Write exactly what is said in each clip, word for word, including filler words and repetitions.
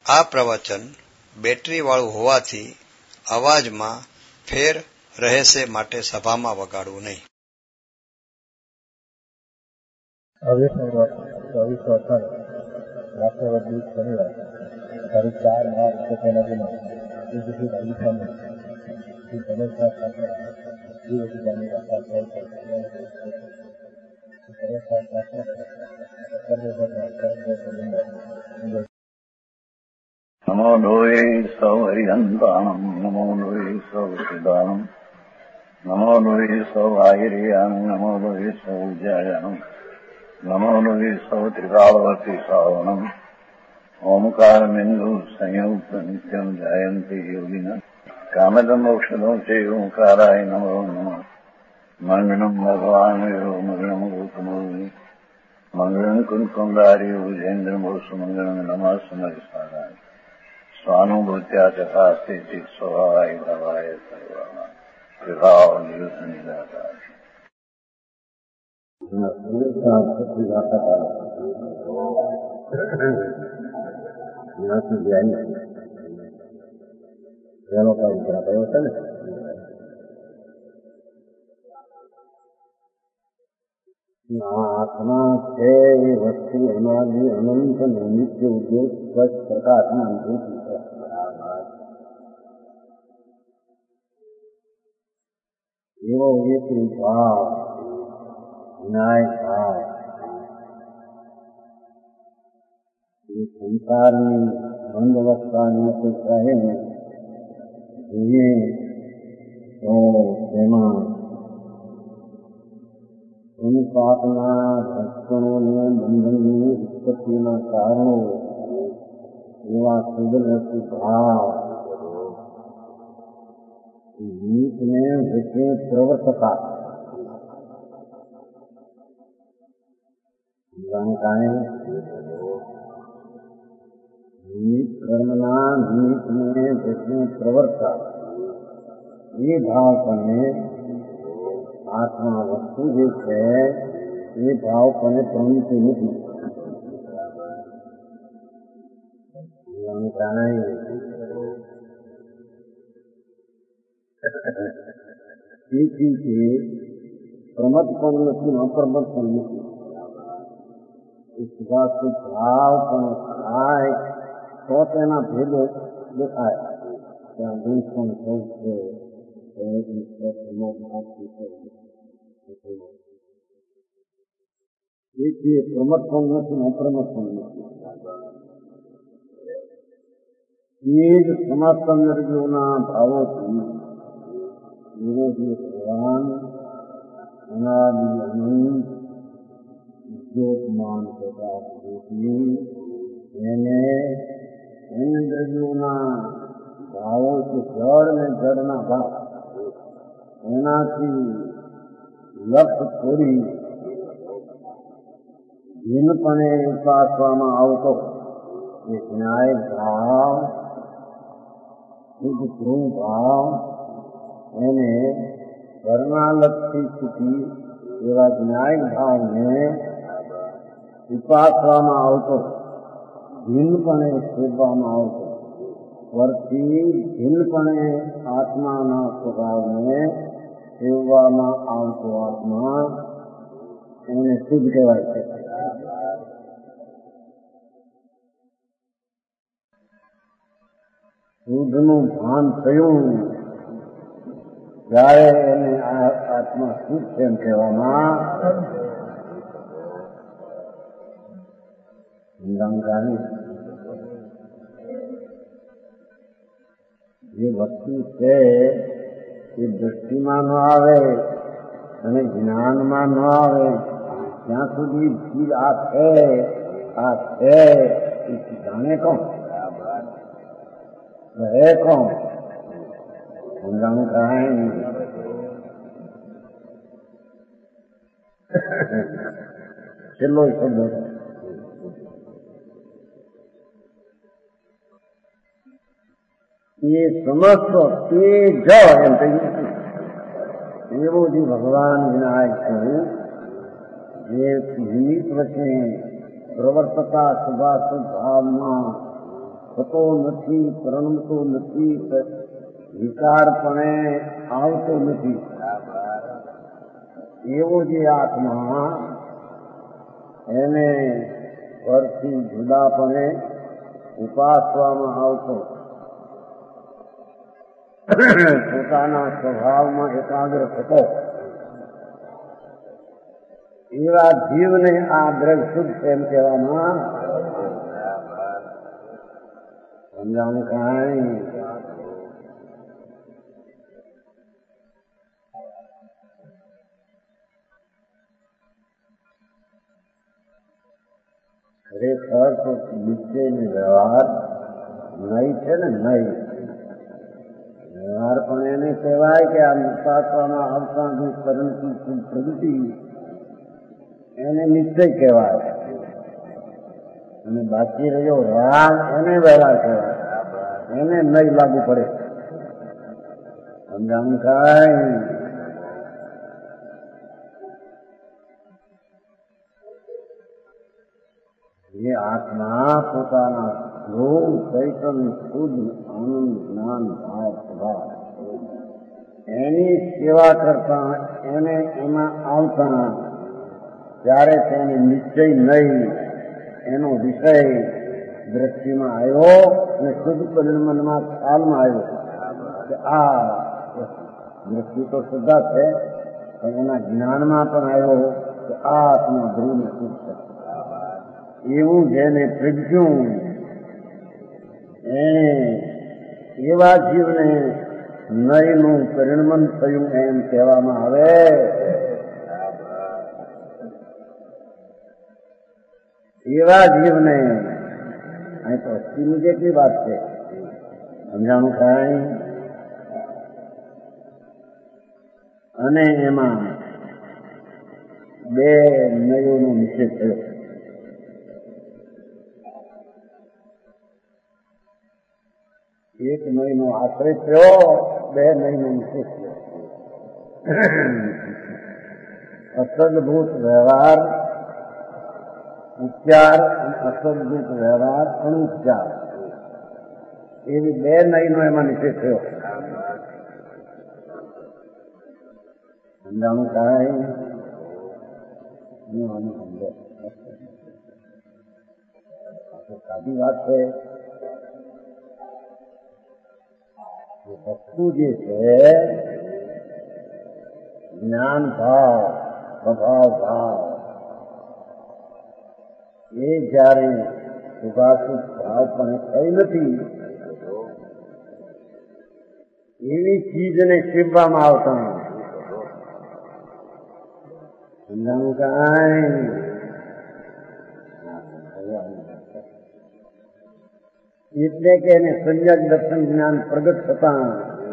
આ પ્રવચન બેટરી વાળું હોવાથી અવાજમાં ફેર રહેશે, માટે સભામાં વગાડવું નહીં. ચોવીસ અઠાર રાષ્ટ્રવાદી શનિવાર તારીખ ચાર માર્ચ તેના દિના શ્રી રાજસ્થાન શ્રી ગણેશ સાથે જીવની વાર્તા નમો લોહે સૌ હરિહંતાણમ નમો લોહે સૌ સિદ્ધાણમ નમો લોહે સૌ આયર્યાણમ નમો લોહે સૌ જયાણમ નમો લોહે સૌ ત્રિકાળવતી શ્રાવણમ ઓમકારમેન્દુ સંયુક્ત નિત્યમ જાયંતી યોગિના કામદમ ઔષધો છે ઓંકારાય નમો નમઃ. મંગળમ ભગવાન મંગળમ ગૌતમોની મંગળમ કુંકુંદારી વિજેન્દ્રમો સુમંગળમ નમઃ સમરિસારાય સ્વાનુભૂત્યા ચકાસ્તે ચિત સ્વભાવાય ભવાય સર્વા વિભાવ નિયુત નિરાકાર. પહેલો કામ કરાયો છે ને આત્મા છે એ વસ્તુ અનાદિ અનંત નિત્ય ઉદ્દેશ સ્વચ્છ પ્રકાશના અનુભૂતિ છે. એવો એક ભાવ વિનાયક ભાવ એ સંસારની બંધ અવસ્થાની અપેક્ષા છે ને જોઈએ તો તેમાં પાપના રક્ષણોને બંધનની ઉત્પત્તિના કારણો એવા કુદરતી ભાવ જીતને વચ્ચે પ્રવર્તતા જાણકારે નિમિત્ત કર્મના નિમિત્તને વચ્ચે પ્રવર્તતા એ ભાવ પણ આત્મા વસ્તુ જે છે એ ભાવ પણ પ્રવૃત્તિ નથી. તેથી તે પ્રમત પણ નથી, અપ્રમત પણ નથી. એ સુભાષિત ભાવ પણ થાય તો તેના ભેદો દેખાય. ત્યાં દેશ પણ સૌ છે તેથી પ્રમત પણ નથી, અપ્રમત પણ નથી. એ જ સમાપ્ત નિર્ગુણના ભાવોથી એવો જે ભગવાન અનાદિ અનંત ઉદ્યોગમાન પ્રકાશથી એને ઇન્દ્રિયોના ભાવો છે, જળ ને જળના ભાવ એનાથી લક્ષ છોડી ભીનપણે ઉપાસવામાં આવતો એ ન્યાય ભાવ, શુદ્ધ ધ્રુવ ભાવ એને ઘરના લક્ષથી છૂટી એવા ન્યાય ભાવને ઉપાસવામાં આવતો, ભીનપણે છોડવામાં આવતો, સ્વરથી ભિન્નપણે આત્માના સ્વભાવને સેવવામાં આવતો આત્મા એને શુદ્ધ કહેવાય છે. શુદ્ધનું ભાન થયું ત્યારે એને આ આત્મા શુદ્ધ છે એમ કહેવામાં જે વસ્તુ છે એ દ્રષ્ટિમાં ન આવે અને જ્ઞાનમાં ન આવે ત્યાં સુધી જીવ આ છે આ છે એ જાણે કોણ, રહે કોણ? સમજાણું કાંઈ નહીં. છેલ્લો શબ્દ એ સમસ્ત તે જ એમ કહ્યું. એવો જે ભગવાન વિનાયક છે જે નિમિત્ત વચ્ચે પ્રવર્તતા શુભાશુભ ભાવમાં થતો નથી, પરણતો નથી, વિકારપણે આવતો નથી. એવો જે આત્મા એને પરથી જુદાપણે ઉપાસવામાં આવતો, પોતાના સ્વભાવમાં એકાગ્ર થતો, એવા જીવને આ દ્રવ્ય શુદ્ધ એમ કહેવામાં સમજાણું કાંઈ. ખરેખર તો નિશ્ચયનો વ્યવહાર નહીં છે ને, નહીં વ્યવહાર પણ એને કહેવાય કે આ ઉપાસવામાં આવતા જે કરણથી પ્રગતિ એને નિશ્ચય કહેવાય, અને બાકી રહ્યો રાગ એને વ્યવહાર કહેવાય, એને નહીં લાગુ પડે. સમજાણું કાંઈ. એ આત્મા પોતાના ધ્રુવ ચૈતન શુદ્ધ આનંદ જ્ઞાન ભાવ સ્વભાવ એની સેવા કરતા, એને એમાં આવતા ત્યારે તેને નિશ્ચય નહીં એનો વિષય દ્રષ્ટિમાં આવ્યો અને શુદ્ધ પરિણમનમાં ખ્યાલમાં આવ્યો કે આ દ્રષ્ટિ તો શ્રદ્ધા છે, પણ એના જ્ઞાનમાં પણ આવ્યો કે આ આત્મા ધ્રુવને શુદ્ધ છે. એવું જેને પ્રજ્ઞું એને એવા જીવને નયનું પરિણમન થયું એમ કહેવામાં આવે. એવા જીવને અહીં તો અસ્થિની જેટલી વાત છે, સમજાણું કાંઈ. અને એમાં બે નયોનો નિષેધ થયો. એક નયનો આશ્રય થયો, બે નયનો નિષેધ થયો. અસદભૂત વ્યવહાર ઉપચાર અને અસદભૂત વ્યવહાર અનુપચાર, એવી બે નયનો એમાં નિષેધ થયો. સમજાણું કાંઈ. આનું સમજો સાદી વાત છે. વસ્તુ જે છે જ્ઞાન ભાવ સ્વભાવ ભાવ, એ જયારે સુભાષિત ભાવ પણ થઈ નથી એવી ચીજને શીખવામાં આવતા. સમજાણું કાંઈ. એટલે કે એને સંયક દર્શન જ્ઞાન પ્રગટ થતા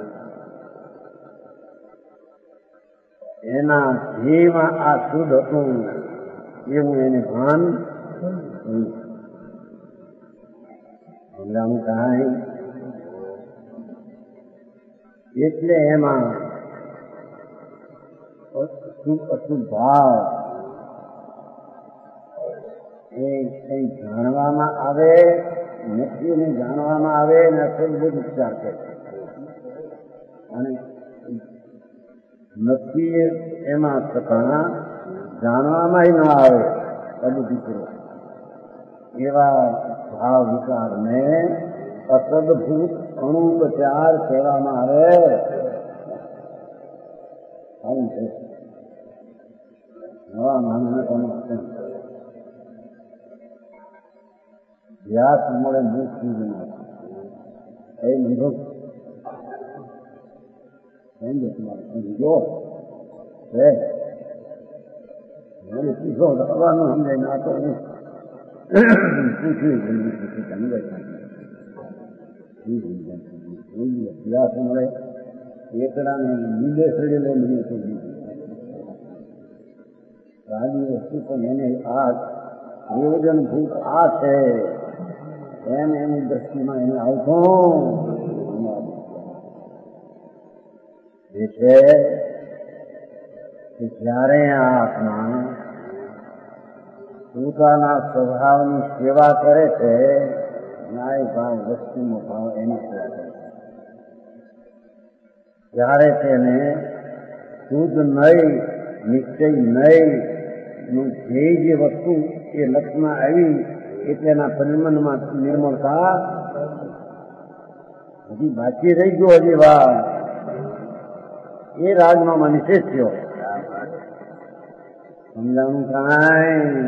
એના ધ્યેયમાં આ શુદ્ધ હતું એવું એને ભાન. સમજાણું કાંઈ. એટલે એમાં અશુદ્ધ ભાવ એ કઈ જાણવામાં આવે નથી, ને જાણવામાં આવે ને અસદભૂત ઉપચાર કરે, અને નથી એમાં થતા જાણવામાં ન આવે અબુદ્ધિપૂર્વ એવા ભાવ વિચારને અસદભૂત અણુપચાર કહેવામાં આવે. આવું છે નવા માનવ વ્યાસ મળે મુખ એ નિરોગ જો મને શીખો થવાનું સમજાય ના તો હું વ્યાસ મળે એકડાને લીધે સડેલે મને સુધી સાદી વસ્તુ પણ એને આ પ્રયોજનભૂત આ છે એમ એની દ્રષ્ટિમાં એને આવતો એ છે કે જ્યારે આ આત્મા પોતાના સ્વભાવની સેવા કરે છે ન્યાય ભાવ વસ્તુનો ભાવ એની સેવા કરે ત્યારે તેને શુદ્ધ નહીં નિશ્ચય નહીં નું જે જે વસ્તુ એ લક્ષમાં આવી એટલે એના પરિમનમાં નિર્મળતા હજી બાકી રહી ગયો હજી વાર એ રાજમાં નિષેધ થયો સમજાણું કાંઈ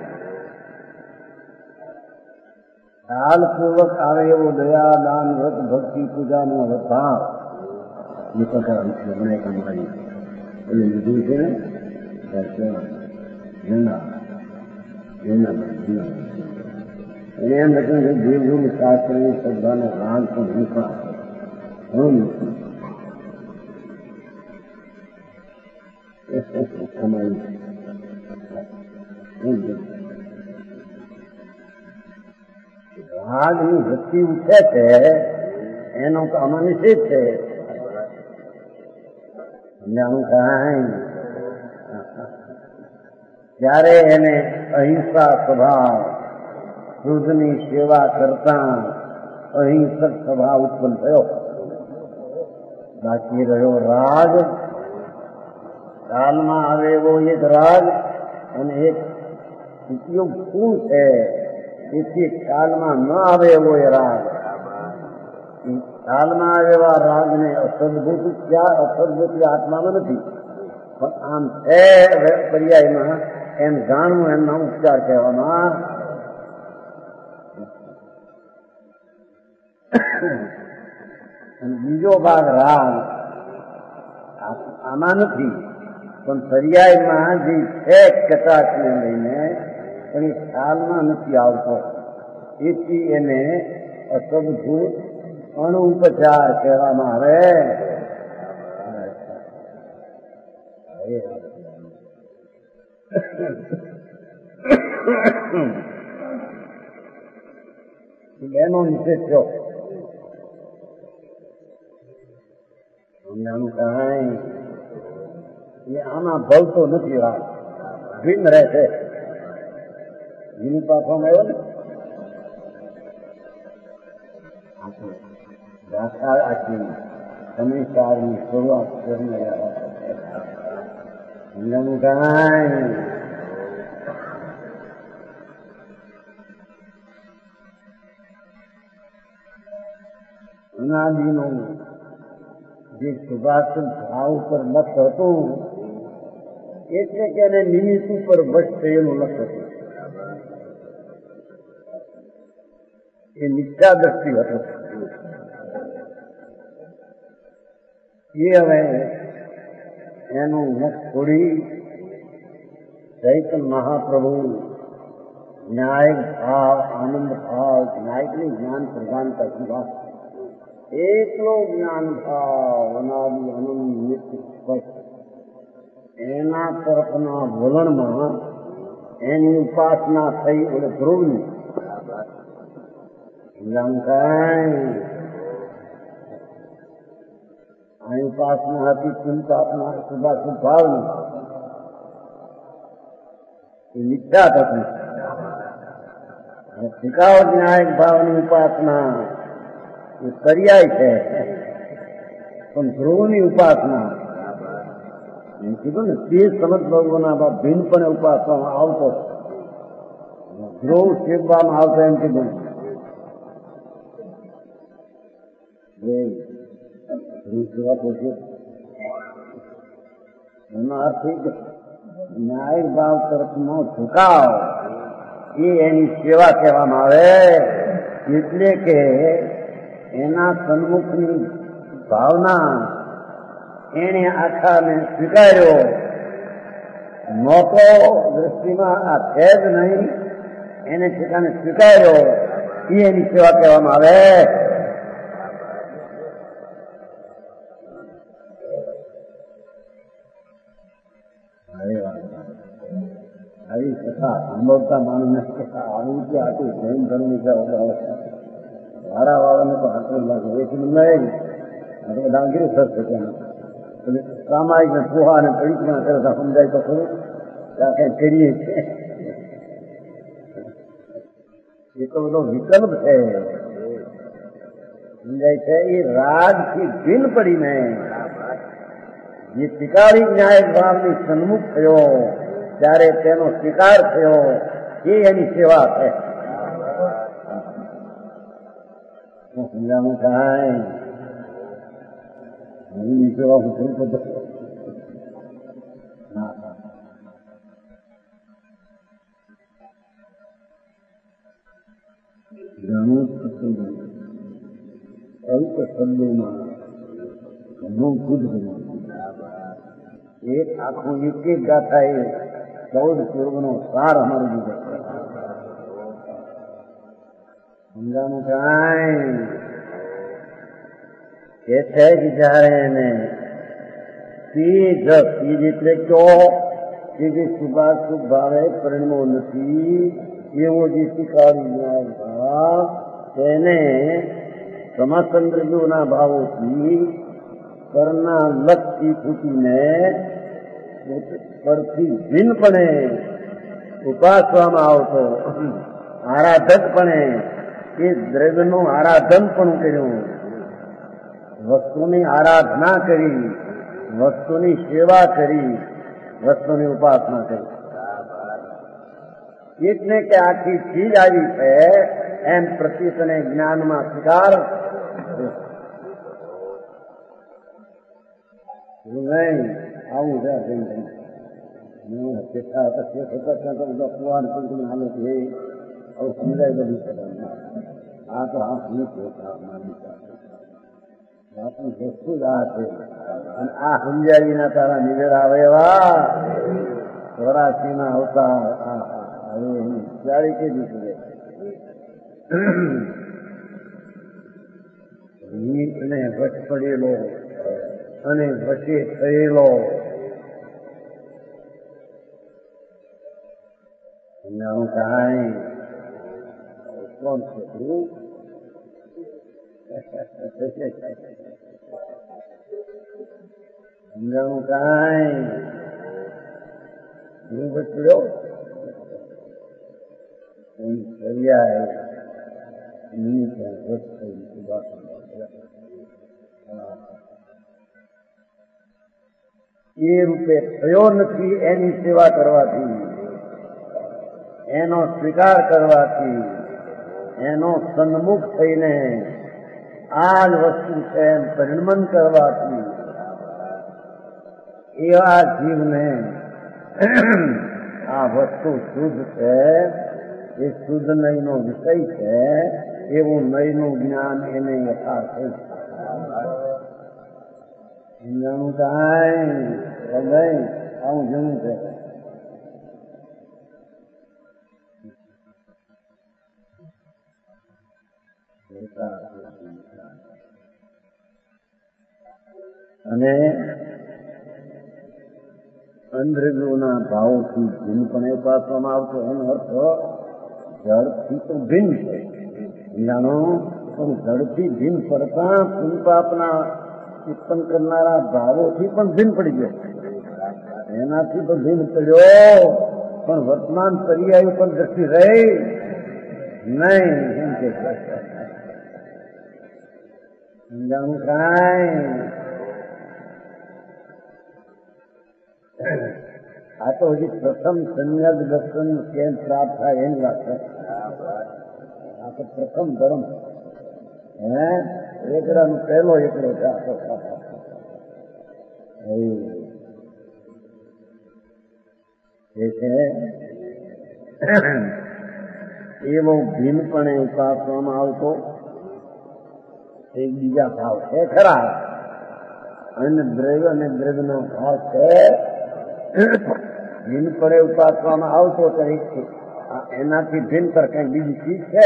કાલપૂર્વક આવે એવો દયા દાન વ્રત ભક્તિ પૂજાનો ભાવ નિકટમારી એટલે લીધું છે ને જૂના જૂના જૂના એને એમ લખ્યું છે દેવગુરુ શાસ્ત્રની શ્રદ્ધાનો રાગ પણ નીકળા હું રાગની વૃત્તિ ઉઠે છે એનો તો આમાં નિષેધ છે સમજાણું કાંઈ ત્યારે એને અહિંસા સ્વભાવ શુદ્ધની સેવા કરતા અહિંસક સ્વભાવ ઉત્પન્ન થયો બાકી રહ્યો રાગ કાલમાં આવે એવો એક રાગ અને એક ઉપયોગ શું છે તેથી કાલમાં ન આવે એવો એ રાગ કાલમાં આવેલા રાગને અસદભૂત ક્યાં અસદભૂત આત્મામાં નથી પણ આમ છે પર્યાયમાં એમ જાણવું એમના ઉપચાર કહેવામાં બીજો ભાગ રાગ આમાં નથી પણ પર્યાયમાં જે છે કટાક્ષને લઈને પણ એ ખ્યાલમાં નથી આવતો એથી એને અસદભૂત અણુપચાર કહેવામાં આવે એનો નિષેધ થયો કાંઈ એ આમાં ભવતો નથી રાગ ભિન્ન રહે છે એની પાછવામાં આવ્યો ને દાખલા આખી સમીસારની શરૂઆત કરીને સમજાવું કાંઈ અનાદિનું જે સુભાષિત ભાવ ઉપર લક્ષ હતું એટલે કે એને નિમિત્ત ઉપર વશ થયેલું લક્ષ હતું એ મિથ્યા દ્રષ્ટિ હતું એ હવે એનું મુખ છોડી ચૈતન્ય મહાપ્રભુ ન્યાય ભાવ આનંદ ભાવ ન્યાયની જ્ઞાન પ્રધાનતા સુભાષ એકલો જ્ઞાન ભાવ અનાદિ આનંદ નિત્ય સ્પષ્ટ એના તરફના વલણમાં એની ઉપાસના થઈ એટલે ધ્રુવની આ ઉપાસના હતી ચિંતાત્મા સુભાષિત ભાવની એ મિથ્યા થતી શિકાવ ન્યાયિક ભાવની ઉપાસના એ પર્યાય છે પણ ધ્રુવની ઉપાસના એમ કીધું ને તે સમજ ભગવાનના બાપ ભિન્નપણે ઉપાસવામાં આવતો ધ્રુવ શિવવામાં આવતો એમ કીધું એનો અર્થ ન્યાયિક ભાવ તરફનો ઝુકાવ એ એની સેવા કહેવામાં આવે એટલે કે એના સન્મુખની ભાવના એને આખાને સ્વીકાર્યો નહોતો દ્રષ્ટિમાં આ છે જ નહીં એને ઠેકાને સ્વીકાર્યો એ એની સેવા કહેવામાં આવે આવી કથા સાંભળતા માણસને કથા આવી રીતે આટલું જૈન ધર્મની વાળા વાળાને તો હાથમાં લાગે એથી મંગાય ને બધા ગીરું થશે ત્યાં સામાયિક ને પોહા અને પરીક્ષા કરતા સમજાય તો ખરું ત્યાં કઈ કરીએ છીએ એ તો બધો વિકલ્પ છે, સમજાય છે. એ રાગથી ભિન્ન પડીને જે સ્વીકારી ન્યાય ભાવની સન્મુખ થયો ત્યારે તેનો સ્વીકાર થયો, એ એની સેવા છે. સમજાણું થાય એની સેવા હું કરી શકતો. ઘણું અલ્પ શબ્દોમાં ઘણું ખુદ બન્યું. એક આખું એક એક ગાથા એ ચૌદ પૂર્વનો સાર અમારો દીધો. સમજાનું કાંઈ એ છે કે જયારે એને સીધ સીધ એટલે કયો કે જે શુભાશુભ ભાવે પરિણમો નથી એવો જે સ્વીકારી ન્યાય ભાવ તેને સમાચંદ્રજોના ભાવોથી કરના લક્ષથી છૂટીને પરથી ભિન્નપણે ઉપાસવામાં આવતો આરાધકપણે એ દ્રવ્યનું આરાધન પણ કર્યું, વસ્તુની આરાધના કરી, વસ્તુની સેવા કરી, વસ્તુની ઉપાસના કરી. એટલે કે આખી ચીજ આવી છે એમ પ્રતિષ્ઠને જ્ઞાનમાં સ્વીકાર નહીં. આવું છે કુવાર પણ હાલે છે. હવે સમજાય બધું છે. આ તો આ આપણું વસ્તુ જ આ છે. અને આ સમજ્યા વિના તારા નિવેડ આવે એવા ચોરાસી ના અવતાર હવે એની ચાળી કે દીધી એને વચ પડેલો અને વચ્ચે થયેલો હું કાંઈ કોણ છે સમજાણું કાંઈ હું બચ્યો પર્યાય એ રૂપે થયો નથી એની સેવા કરવાથી, એનો સ્વીકાર કરવાથી, એનો સન્મુખ થઈને આ જ વસ્તુ છે એમ પરિણમન કરવાથી એવા જીવને આ વસ્તુ શુદ્ધ છે, એ શુદ્ધ નયનો વિષય છે એવું નયનું જ્ઞાન એને યથાર્થ છે. જાણું કાંઈ નહીં આવું જણું છે. અને અંધજોના ભાવોથી ભિન્નપણે ઉપાસવામાં આવતો એનો અર્થ જળથી તો ભિન્ન છે. જાણો પણ જળથી ભિન્ન પડતા પુનપાપના ઉત્પન્ન કરનારા ભાવોથી પણ ભિન્ન પડી ગયો. એનાથી તો ભિન્ન પડ્યો પણ વર્તમાન પર્યાય ઉપર દ્રષ્ટિ રહી નહીં એમ કે જાણું કાંઈ. આ તો હજી પ્રથમ સંયગ દર્શન કેમ પ્રાપ્ત થાય એની વાત છે. આ તો પ્રથમ ધર્મ હે એકડાનો પહેલો એકડો છે. એ છે એવો ભિન્નપણે ઉપાસવામાં આવતો એક બીજા ભાવ છે ખરા, અને દ્રવ્ય અને દ્રવ્યનો ભાવ છે ભિન્નપણે ઉપાસવામાં આવતો તરીકે એનાથી ભિન્નતર કઈ બીજી ચીજ છે.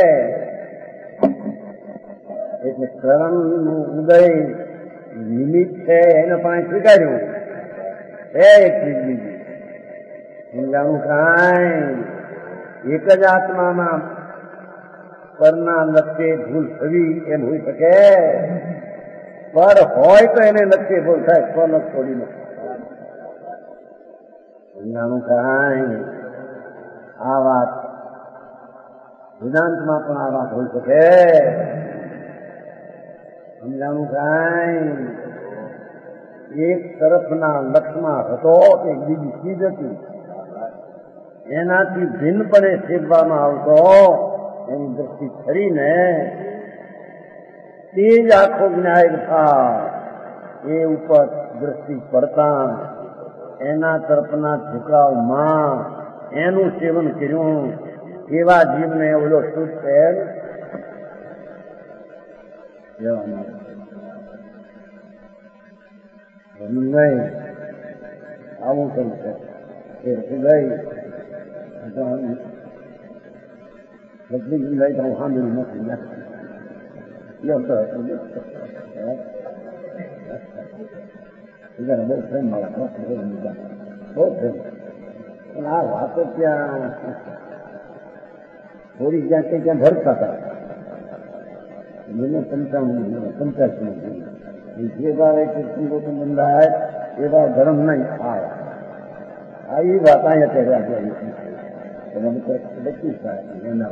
એટલે કરણનું ઉદય નિમિત્ત છે એને પણ સ્વીકાર્યું છે એક ચીજ બીજી. સમજાણું કાંઈ એક જ આત્મામાં પરના લક્ષ્ય ભૂલ થવી એમ હોઈ શકે, પર હોય તો એને લક્ષ્ય ભૂલ થાય સ્વલક્ષ છોડીને. સમજાણું કાંઈ આ વાત વેદાંતમાં પણ આ વાત હોઈ શકે. સમજાણું કાંઈ? એક તરફના લક્ષમાં હતો, એક બીજી ચીજ હતી. એનાથી ભિન્નપણે સેવવામાં આવતો એની દ્રષ્ટિ ખરીને તે જ આખો જ્ઞાયક થાય. એ ઉપર દ્રષ્ટિ પડતા એના તરફના ઝુકાવમાં એનું સેવન કર્યું એવા જીવને ઓલો શુદ્ધ પહેલ નહીં. આવું કઈ છે એ ગઈ બદલી જિંદગી તો સાંભળી નથી. બહુ પ્રેમ મળે, બહુ પ્રેમ. પણ આ વાતો ત્યાં થોડી ક્યાં કઈ ક્યાં ભરતા હતા. મને પંચાવન પંચાસી જે ભાવે કૃષ્ણ બંધાય એવા ધર્મ નહીં આવે. આ એ વાત અહીંયા અત્યારે બચી થાય એના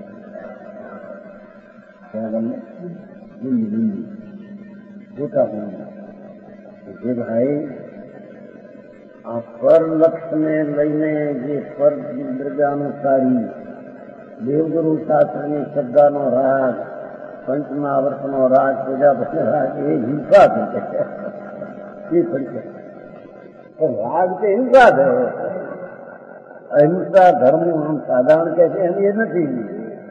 બિંદી બિંદી પોતા જે ભાઈ આ પર લક્ષને લઈને જે પર દરગાનુસારી દેવગુરુ શાસ્ત્રની શ્રદ્ધાનો રાગ, પંચમહાવર્તનો રાગ, પ્રજાપતિ રાગ એ હિંસા થઈ છે. એ થઈ છે રાગ તો હિંસા થયો. અહિંસા ધર્મ આમ સાધારણ કહે છે એમ એ નથી.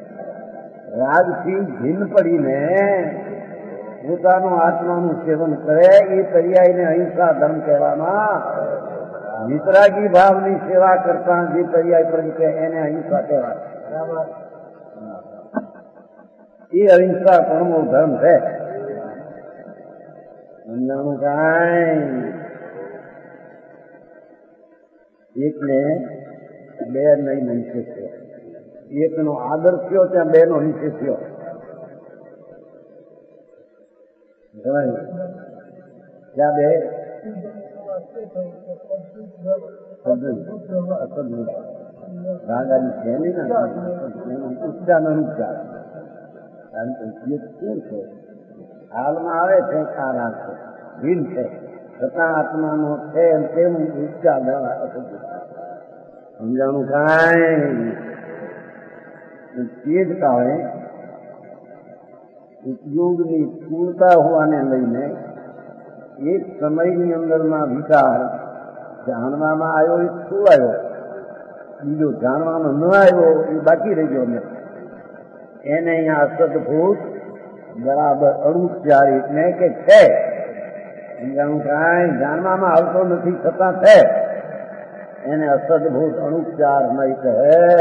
રાગથી ભિન્ન પડીને પોતાનું આત્માનું સેવન કરે એ પર્યાયને અહિંસા ધર્મ કહેવામાં. વિતરાગી ભાવની સેવા કરતા જે પર્યાય પ્રગટે એને અહિંસા કહેવાય. એ અહિંસા પરમો ધર્મ છે. સમજાણું કાંઈ? એકને બે નહીં નિષેધ થયો. એકનો આદર થયો ત્યાં બે નો નિષેધ થયો. ત્યાં બે રાગાની છે નહીં. ઉચ્ચાર અનુચ્ચાર કારણ કે ઉપયોગ શું છે? હાલમાં આવે છે આ રાગ છે, ભીન છે, છતાં આત્માનો છે તેમ ઉચ્ચાર સમજાણું કાંઈ? તે જ કાળે ઉપયોગની સ્થૂળતા હોવાને લઈને એક સમયની અંદરના વિચાર જાણવામાં આવ્યો એ સ્થૂળ આવ્યો, બીજો જાણવામાં ન આવ્યો એ બાકી રહી ગયો. ને એને અહીંયા અસદભૂત બરાબર અણુચાર એટલે કે છે. સમજાણું કાંઈ? જાણવામાં આવતો નથી છતાં છે એને અસદભૂત અણુચાર નહીં કહે.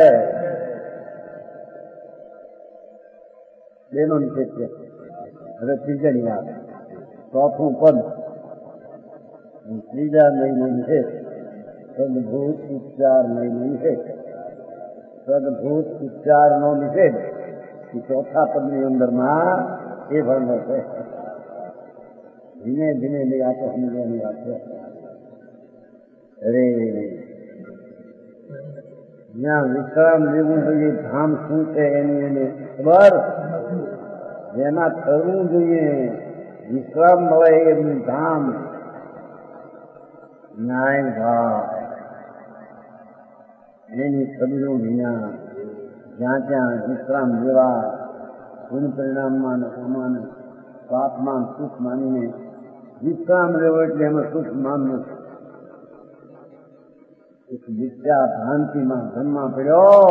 બેનો નિષેધ છે. હવે ત્રીજાની વાત, ચોથું પદ ત્રીજા નહીં નિષેધ. સદભૂત ઉચ્ચાર નહીં નિષેધ. સદભૂત ઉચ્ચાર નો નિષેધ એ ચોથા પદની અંદરમાં એ ભરનો છે. ધીમે ધીમે લઈ આપો સમજવાની વાત છે. અરે જ્યાં વિશ્રામ લેવું જોઈએ ધામ શું છે એની એને ખબર. જેના કરવું જોઈએ વિશ્રામ મળે એમનું ધામ ન્યાય ભાવ એની ખબરું વિના જ્યાં ત્યાં વિશ્રામ લેવા પુણ્ય પરિણામમાં આમાં પાપમાં સુખ માનીને વિશ્રામ લેવો એટલે એમાં સુખ માનવું. એક વિદ્યા ભ્રાંતિમાં ધનમાં પડ્યો.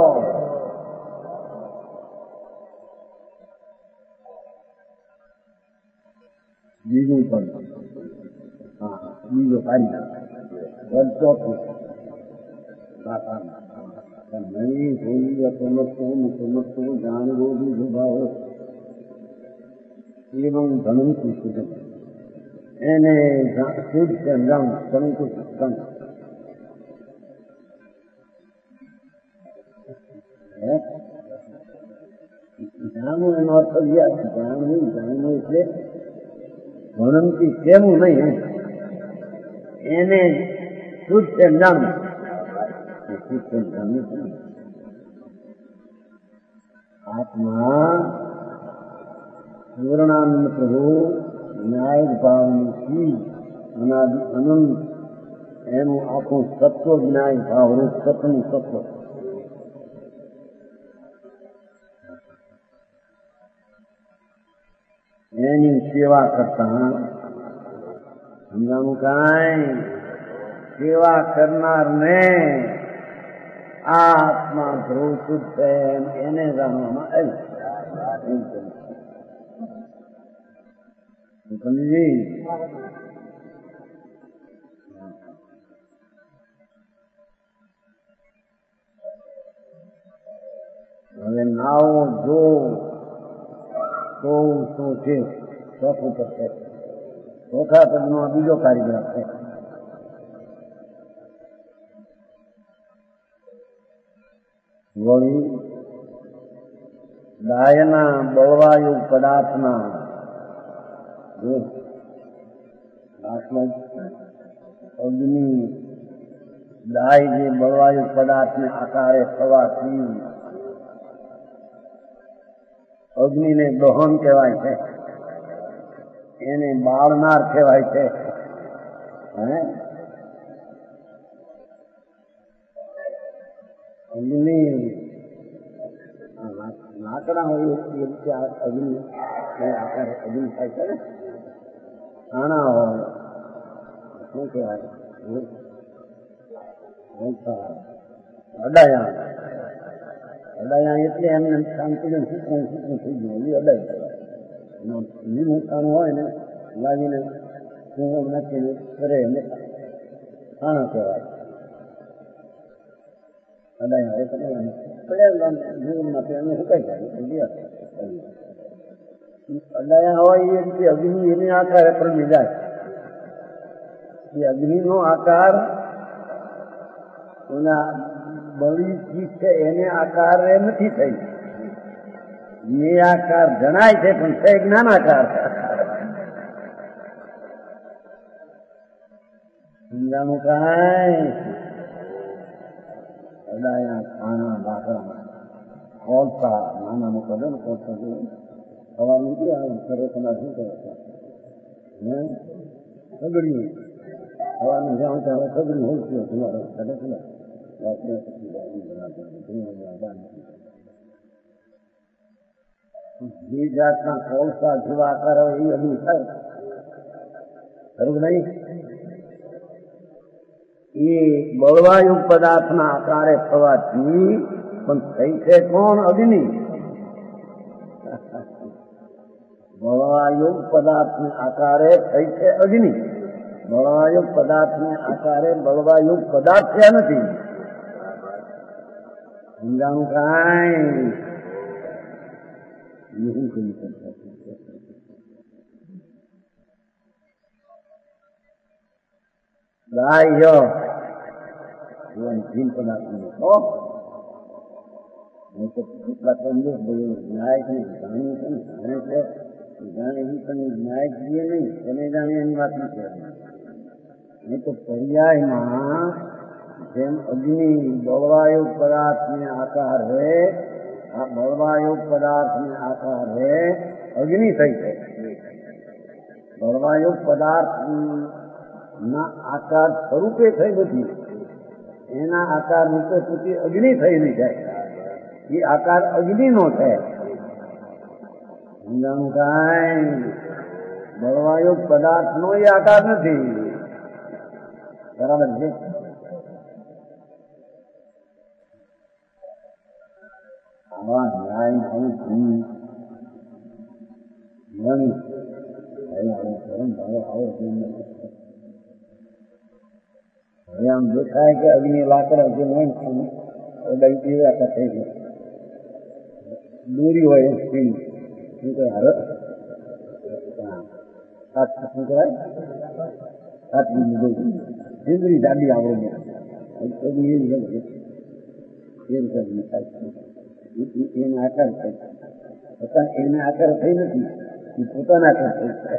બીજું પણ હા બીજો કાઢી ચોથું નહીં હોઈ સમજતું સમજતું જાણવો બીજો ભાવ એવં ધનંતુ શુદ્ધ એને શુદ્ધ છે રંગ ધનંતુ રંગ જાણવું એનો અર્થ વ્યાસ જાણવું જાણવું એટલે ભણંતી કેવું નહીં એને શુદ્ધ છે જાણવું. શુદ્ધ જાણવું આત્મા પૂર્ણાનંદ પ્રભુ ન્યાય ભાવની ચીજ અનાદિ અનંત એનું આખું સત્વ જ્ઞાય ભાવ રૂપ સતનું સત્વ એની સેવા કરતા સમજાણું કાંઈ સેવા કરનાર ને આ આત્મા ધ્રુવ શુદ્ધ છે એને જાણવામાં આવ્યું. સમજી હવે નાવો જો તો શું છે ચોથું પદ છે. ચોથા પદનો બીજો કાર્યક્રમ છે. વળી દાયના બળવાયુ પદાર્થના દાખલા અગ્નિ દાય જે બળવાયુ પદાર્થને આકારે થવાથી અગ્નિને દહન કહેવાય છે, એને બાળનાર કહેવાય છે. હે અગ્નિ લાકડા હોય એ રીતે અગ્નિ આકારે અગ્નિ થાય છે ને. આણા હોય શું કહેવાય અડાયા અડાયા એટલે એમને શાંતિને સૂકવું સૂકવું થઈ ગયું એ અડાય લીલું કાણું હોય ને લાવીને કુંવર નાખીને કરે એને ખાણા કહેવાય અડાયા એટલે જીવન માટે એને સુકાઈ જાય. અડાયા હોય એ રીતે અગ્નિ એને આકારે પ્રમી જાય. એ અગ્નિનો આકાર ઓના બળી ચીજ છે એને આકારે નથી થઈ. એ આકાર જણાય છે પણ છે જ્ઞાનાકાર. સમજાણું કાંઈ અડાયા ખાણા બાકડા ખોલતા નાનાનું કરે ને ખોલતા હવા મૂકી આવે કરે તમારે શું કરે હે સગડ્યું હવાનું જ્યાં ત્યાં સગડ્યું હોય છે તમારે કરે છે જે જાતના કોલસા જેવા આકાર હોય એ અગ્નિ થાય ખરું નહીં. એ બળવાયુ પદાર્થના આકારે થવાથી પણ થઈ છે કોણ અગ્નિ. બળવાયુ પદાર્થને આકારે થઈ છે અગ્નિ. બળવાયુ પદાર્થને આકારે બળવાયુ પદાર્થ થયા નથી. સમજાણું કાંઈ નહીં કહી શકતા. બાહ્ય જીન પદાર્થ ન્યાય છે જાણવું છે ને જાણે છે જાણે એવી પણ ન્યાય જોઈએ નહીં એને જાણે એની વાત નથી. નહીં તો પર્યાયમાં જેમ અગ્નિ બળવાયુ પદાર્થને આકારે આ બળવાયુ પદાર્થને આકારે અગ્નિ થઈ છે. બળવાયુ પદાર્થ ના આકાર સ્વરૂપે થઈ નથી, એના આકાર રૂપે સુધી અગ્નિ થયેલી છે. એ આકાર અગ્નિનો છે. સમજાણું કાંઈ બળવાયુ પદાર્થનો એ આકાર નથી. બરાબર છે. આવા ન્યાય ગણી હવે આમ દેખાય કે અગ્નિ લાકડા જે હોય અડાઈ દેવા થઈ ગઈ દોરી હોય સ્ટીલ શું કહેવાય સાત શું કહેવાય સાતની દોરી જિંદરી દાંડી આવડે અગ્નિ એ રીતે એને આકાર થઈ એને આકાર થઈ નથી એ પોતાના આકાર થઈ છે.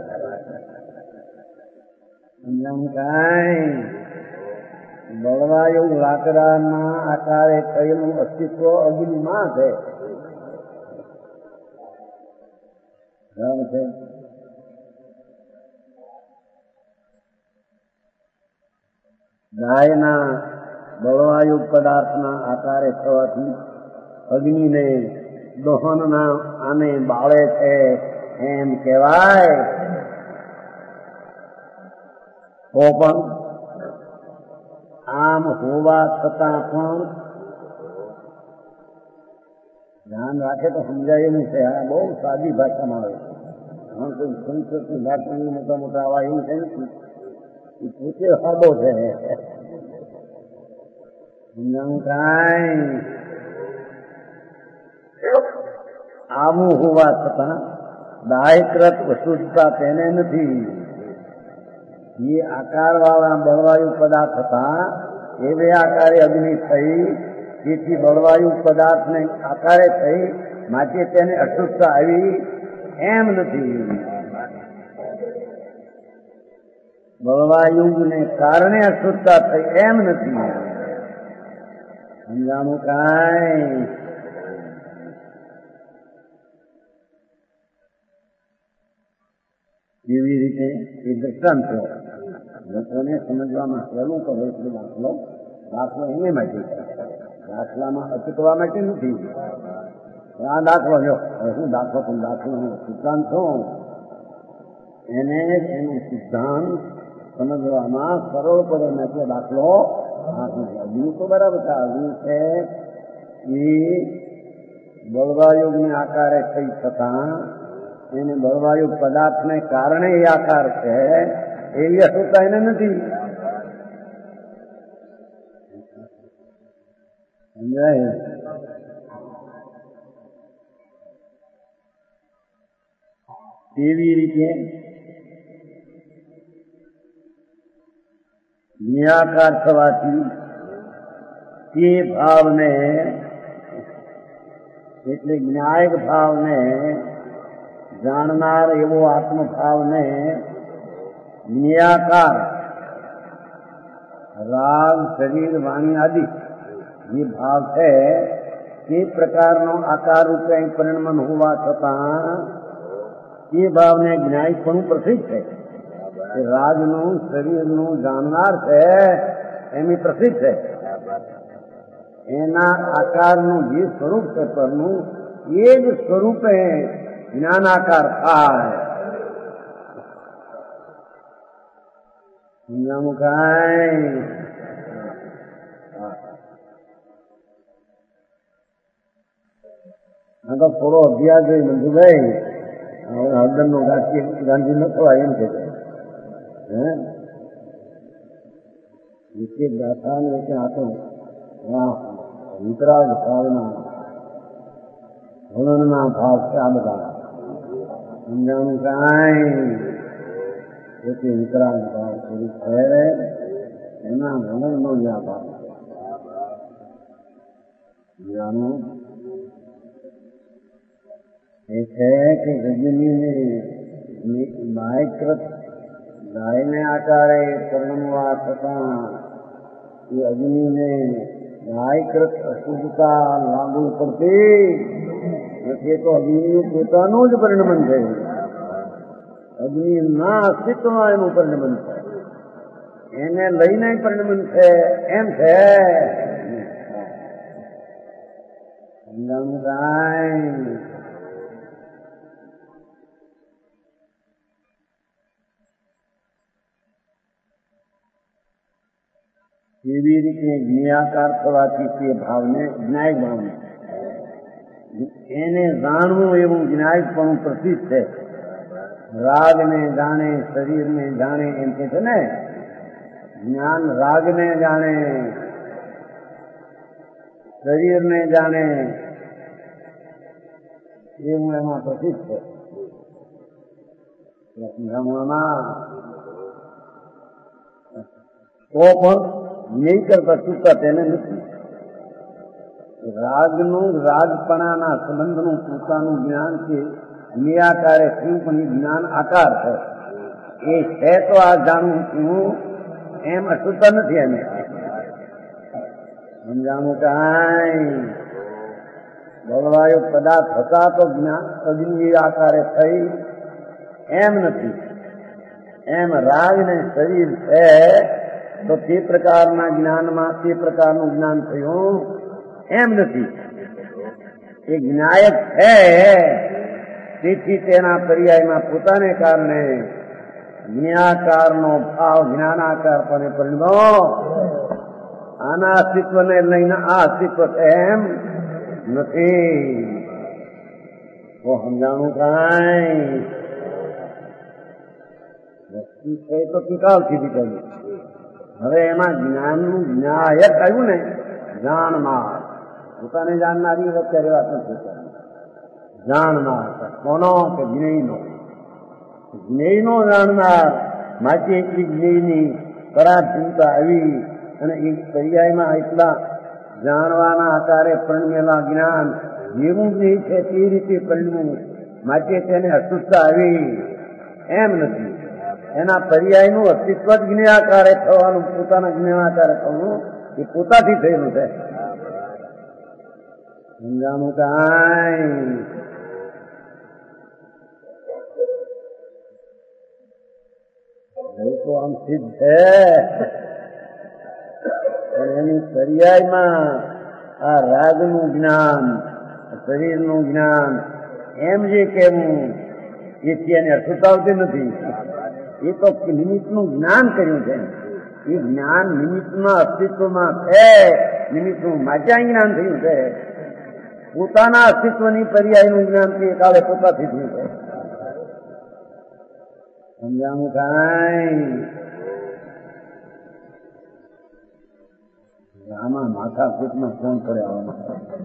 સમજાણું કાંઈ બળવાયુ લાકડાના આકારે થયેલું અસ્તિત્વ અગ્નિમાં છે. બરાબર છે. દાયના બળવાયુ પદાર્થના આકારે થવાથી અગ્નિને દહનના આને બાળે છે એમ કહેવાય. તો પણ આમ હોવા છતાં પણ ધ્યાન રાખે તો સમજાય એવું છે. આ બહુ સાદી ભાષામાં આવે છે. હા, કોઈ સંસ્કૃતની ભાષાની મોટા મોટા આવા એવું છે નથી. એ પોતે સાદો છે. સમજાણું કાંઈ આવું હોવા છતાં દાયકૃત વસ્તુતા તેને નથી. એ આકાર વાળા બળવાયુ પદાર્થ હતા એવે આકારે અગ્નિ થઈ. તેથી બળવાયુ પદાર્થને આકારે થઈ માટે તેને અશુદ્ધતા આવી એમ નથી. બળવાયુને કારણે અશુદ્ધતા થઈ એમ નથી. સમજાણું કાંઈ એવી રીતે એ દ્રષ્ટાંત છે. લોકોને સમજવામાં સહેલું કરે એટલો દાખલો દાખલો એને માટે દાખલામાં અટકવા માટે નથી. આ દાખલો જો શું દાખલો પણ દાખલો સિદ્ધાંત શું એને એનો સિદ્ધાંત સમજવામાં સરળ પડે નથી. દાખલો અગ્નિ તો બરાબર છે. અગ્નિ છે એ બળવાયુને આકારે થઈ છતાં એને બળવાયુ પદાર્થને કારણે એ આકાર છે એવી અશુદ્ધતા એને નથી. સમજાય? એવી રીતે નિરાકાર થવાથી તે ભાવને એટલે જ્ઞાયક ભાવને જાણનાર એવો આત્મભાવને નિરાકાર રાગ શરીર વાણી આદિ જે ભાવ છે તે પ્રકારનો આકાર રૂપે પરિણમન હોવા છતાં એ ભાવને જ્ઞાયકપણું પ્રસિદ્ધ છે. રાજનું શરીરનું જાણનાર છે એની પ્રસિદ્ધ છે. એના આકારનું જે સ્વરૂપ છે પરનું એ જ સ્વરૂપે જ્ઞાનાકાર થાય. સમજાવું કાંઈ આ તો થોડો અભ્યાસ જોઈ મંજુભાઈ હળદર નો ગાંધી ન થવાય એમ કે હે ગાથા ને એટલે આ તો વિતરાગ ભાવના હળનના ભાવ છે. આ બધા સમજાણું કાંઈ એટલે વિતરાગ ભાવ થોડી છે એના હળનનો જ આ ભાવ છે. એ છે કે ગજનીને માયકૃત ગાયને આકારે પરિણમવા છતાં એ અગ્નિને ગાયકૃત અશુદ્ધતા લાગુ પડતી નથી. તો અગ્નિનું પોતાનું જ પરિણમન છે. અગ્નિ ના અસ્તિત્વમાં એનું પરિણમન છે. એને લઈને પરિણમન છે એમ છે. સમજાણું કાંઈ એવી રીતે જ્ઞાકાર થવાથી તે ભાવને જ્ઞાયક ભાવને એને જાણવું એવું જ્ઞાયકપણું પ્રસિદ્ધ છે. રાગને જાણે શરીરને જાણે એમ કે છે ને જ્ઞાન રાગને જાણે શરીરને જાણે એવું એમાં પ્રસિદ્ધ છે. સમજાવવામાં તો પણ નહીં કરતા ચૂકતા તેને નથી. રાગનું રાગપણાના સંબંધનું પોતાનું જ્ઞાન છે. નિરાકારે થયું પણ એ જ્ઞાન આકાર છે. એ છે તો આ જાણવું છું એમ અશુદ્ધતા નથી. એને સમજાણું કાંઈ બળવાયુ પદાર્થ હતા તો જ્ઞાન અગ્નિ આકારે થઈ એમ નથી. એમ રાગ ને શરીર છે તો તે પ્રકારના જ્ઞાનમાં તે પ્રકારનું જ્ઞાન થયું એમ નથી. એ જ્ઞાયક છે તેથી તેના પર્યાયમાં પોતાને કારણે જ્ઞાકારનો ભાવ જ્ઞાનાકાર પણ પરિણ્યો. આના અસ્તિત્વને લઈને આ અસ્તિત્વ એમ નથી. તો સમજાણું કાંઈ વસ્તુ છે તો ટીકાવથી નીકળ્યું. હવે એમાં જ્ઞાનનું જ્ઞાયક આવ્યું ને, જાણનાર. પોતાને જાણનારી અત્યારે વાત નથી. જાણનાર કોનો કે જ્ઞેયનો. જ્ઞેયનો જાણનાર માટે એટલી જ્ઞેયની પરાધીનતા આવી અને એ પર્યાયમાં એટલા જાણવાના આકારે પરિણમેલા જ્ઞાન જેવું જ્ઞેય છે તે રીતે પરિણમ્યું માટે તેને અશુદ્ધતા આવી એમ નથી. એના પર્યાયનું અસ્તિત્વ જ જ્ઞેયાકારે થવાનું, પોતાના જ્ઞેયાકારે થવાનું એ પોતાથી થયેલું છે. સમજાનું કાંઈ તો આમ સિદ્ધ છે પણ એની પર્યાયમાં આ રાગનું જ્ઞાન, શરીરનું જ્ઞાન એમ જે કહેવું એથી એને અર્થતા આવતી નથી. એ તો નિમિત્તનું જ્ઞાન કર્યું છે. એ જ્ઞાન નિમિત્તના અસ્તિત્વમાં છે, નિમિત્તનું માધ્યા જ્ઞાન થયું છે. પોતાના અસ્તિત્વની પર્યાયનું જ્ઞાન તે કાળે પોતાથી થયું છે. સમજાણું કાંઈ આમાં માથા કૂટમાં ફોન કરે આવવાનું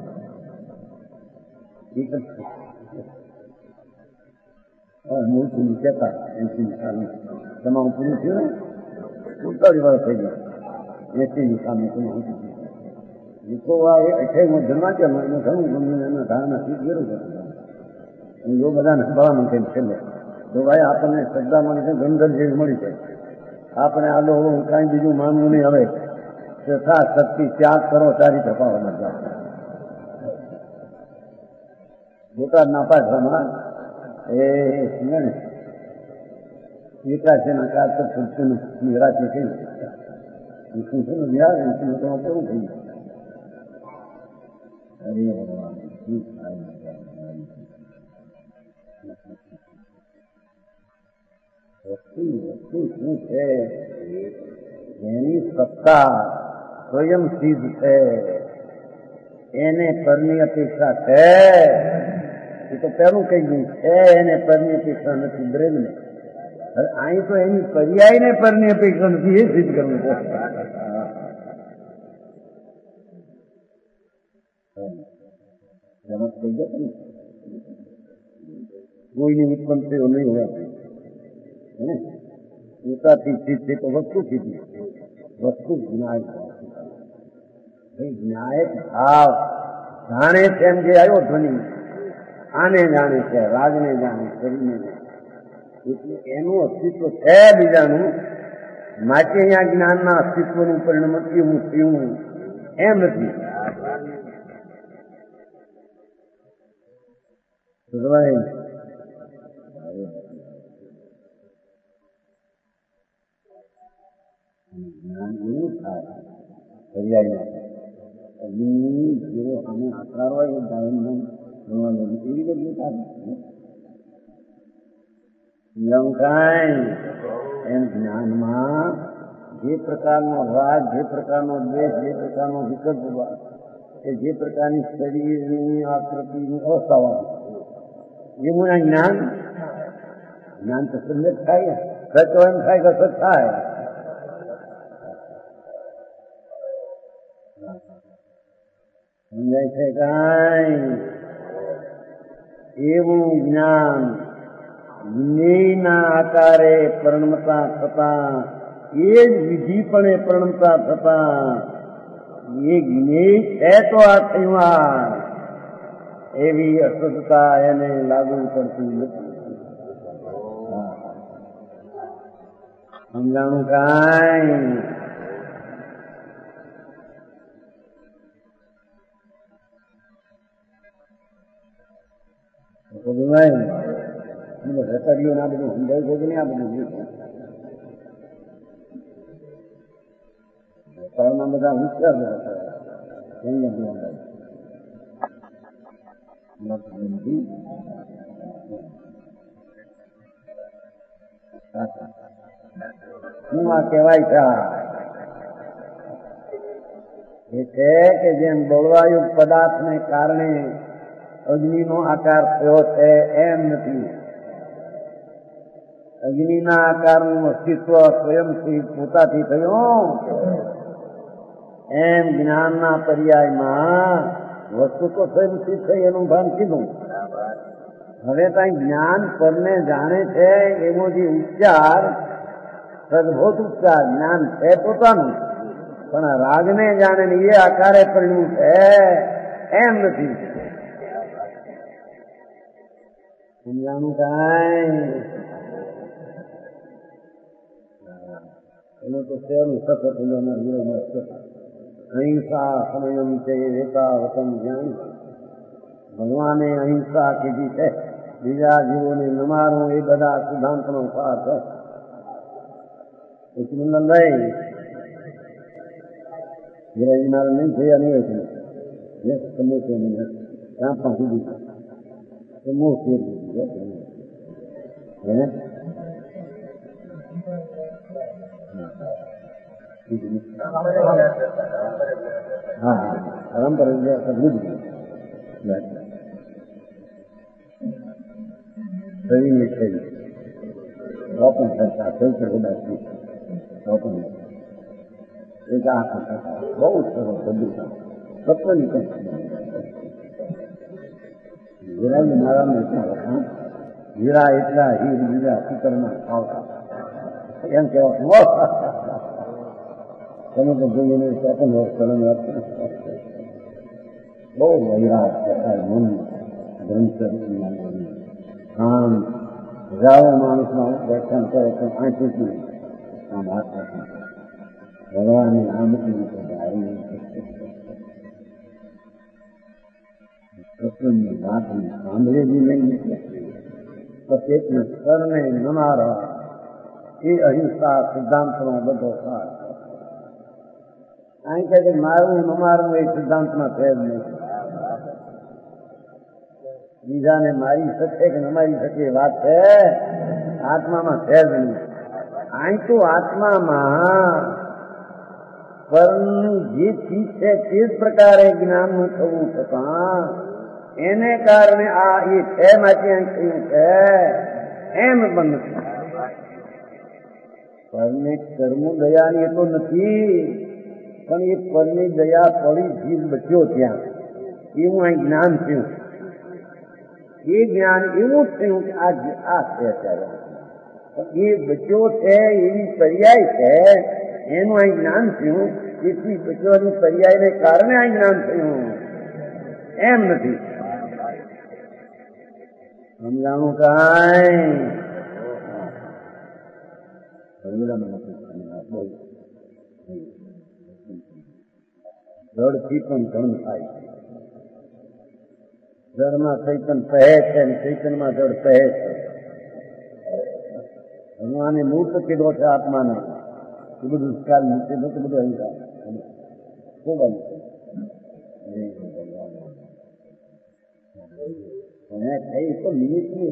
મૂળથી કહેતા એસી સામે તમારું પૂરું થયું ને ઉતારી વાર થઈ ગયા. એસી સામે દીકો આ અઠાવીમાં જન્મા છે એને ઘણું ગમ્યું, એના ધારણા સીધ કર્યું છે. જો બધાને ભલામણ થઈને છેલ્લે તો ભાઈ આપણને શ્રદ્ધા મળી છે, ગંધર જેવી મળી છે. આપણે આલો કાંઈ બીજું માનવું નહીં. હવે તથા શક્તિ ત્યાગ કરો તારી તપાવવા જાઓ. બોટાદના પાછળમાં એ ને એકાશીના કાર્ય સૃષ્ટિનું નિરાશી થઈ વિષ્ણુ છે ને વ્યાજ વિષ્ણુ તો કેવું થઈ ગયું. હરે ભગવાન શું થાય વસ્તુ વસ્તુ શું છે એની સત્તા સ્વયં સિદ્ધ છે. એને પરની અપેક્ષા છે એ તો પેલું કઈ ગયું છે. એને પરની અપેક્ષા નથી બ્રેલને. હવે અહીં તો એની પર્યાયને પરની અપેક્ષા નથી, એ સિદ્ધ કરવું છે. જમત થઈ જશે ને કોઈની ઉત્પન્ન થયો નહીં હોય પોતાથી સિદ્ધ છે તો વસ્તુ કીધી. વસ્તુ જ્ઞાયક જ્ઞાયક ભાવ જાણે છે એમ જે આવ્યો ધ્વનિ આને જાણે છે, રાગને જાણે, શરીરને જાણે. એટલે એનું અસ્તિત્વ છે બીજાનું માટે અહીંયા જ્ઞાનના અસ્તિત્વનું પરિણામ એવું થયું એમ નથી. જ્ઞાન એવું થાય પર્યાય જેવો અમે આકાર હોય ગાયન એવી બધી થાય એમ જ્ઞાનમાં જે પ્રકારનો રાગ, જે પ્રકારનો દ્વેષ, જે પ્રકારનો વિકલ્પ કે જે પ્રકારની શરીરની આકૃતિની અવસ્થાઓ એવું આ જ્ઞાન જ્ઞાન તો સંદેશ થાય સચ એમ થાય કે સચ થાય. સમજાય છે કાંઈ એવું જ્ઞાન જ્ઞેયના આકારે પરિણમતા થતા એ જ વિધિપણે પરિણમતા થતા એ જ્ઞેય છે તો આ થયું. આ એવી અશુદ્ધતા એને લાગુ પડતી નથી. સમજાણું કાંઈ રતડીઓ ના બધું સમજાય છે કે નહીં? આ બધું વેપારના બધા વિચાર શું આ કહેવાય છે એ છે કે જેમ બળવાયુક્ત પદાર્થને કારણે અગ્નિનો આકાર થયો છે એમ નથી. અગ્નિના આકારનું અસ્તિત્વ સ્વયંથી પોતાથી થયું એમ જ્ઞાનના પર્યાયમાં વસ્તુ તો સ્વયંથી થઈ એનું ભાન કીધું. હવે કઈ જ્ઞાન પરને જાણે છે એવો જે ઉચ્ચાર સદભૂત ઉચ્ચાર જ્ઞાન છે પોતાનું, પણ રાગને જાણે ને એ આકારે પડ્યું છે એમ નથી. સમજાણું કાંઈ એનું તો શેનું સતત અહિંસા સમયમ છે વેતા વતન જ્ઞાન. ભગવાને અહિંસા કીધી છે, બીજા જીવોને ન મારવું એ બધા સિદ્ધાંતનો સાર છે. એટલું લઈ વિરાજનાર નહીં થયા નહીં હતું તમે ત્યાં પણ કીધું મોહ ફેર હા હા આરામ પર શરીરને થઈ ઓપન થતા થઈ છે બધા ઓપન એક આંખ થતા બહુ સરસ બધું તત્વની કંઈ હીરા મારાને એટલા હીરા એટલા હીર બીજા ફિકરમાં આવતા એમ કહેવા તમે તો જોઈને ચોપન વર્ષ પહેલા વાત બહુ વૈરાગ થાય મન ગ્રંથ આમ જાઓ માણસમાં દર્શન કરે તો આંખી આમ હાથ ભગવાનની આમની સત્સંગની વાતને સાંભળેલી નહીં તો કેટલું સ્તરને ન મારવા એ અહિંસા સિદ્ધાંતનો બધો સાર. અહીં કહે છે મારવું ન મારવું એ સિદ્ધાંતમાં છે જ નહીં. બીજાને મારી શકે કે ન મારી શકે એ વાત છે, આત્મામાં છે જ નહીં. અહીં તો આત્મામાં પરની જે ચીજ છે તે જ પ્રકારે જ્ઞાનનું થવું છતાં એને કારણે આ એ છે માટે અહીં થયું છે એમ પણ નથી. પરને કર્મ દયાની તો નથી, પણ એ પરની દયા પડી જીવ બચ્યો ત્યાં એવું અહીં જ્ઞાન થયું. એ જ્ઞાન એવું થયું કે આ આ છે અત્યારે એ બચ્યો છે એવી પર્યાય છે એનું અહીં જ્ઞાન થયું. તેથી બચવાની પર્યાયને કારણે અહીં જ્ઞાન થયું એમ નથી. સમજાણું કાંઈ જળથી પણ ઘણું થાય છે. જળમાં ચૈતન પહે છે અને ચૈતનમાં જળ પહે છે. ભગવાને મૂર્ત કીધો છે આત્માને એ બધું કાલ મૂર્તિ નથી બધું અહિંસા ખૂબ થઈ તો નિમિત્તની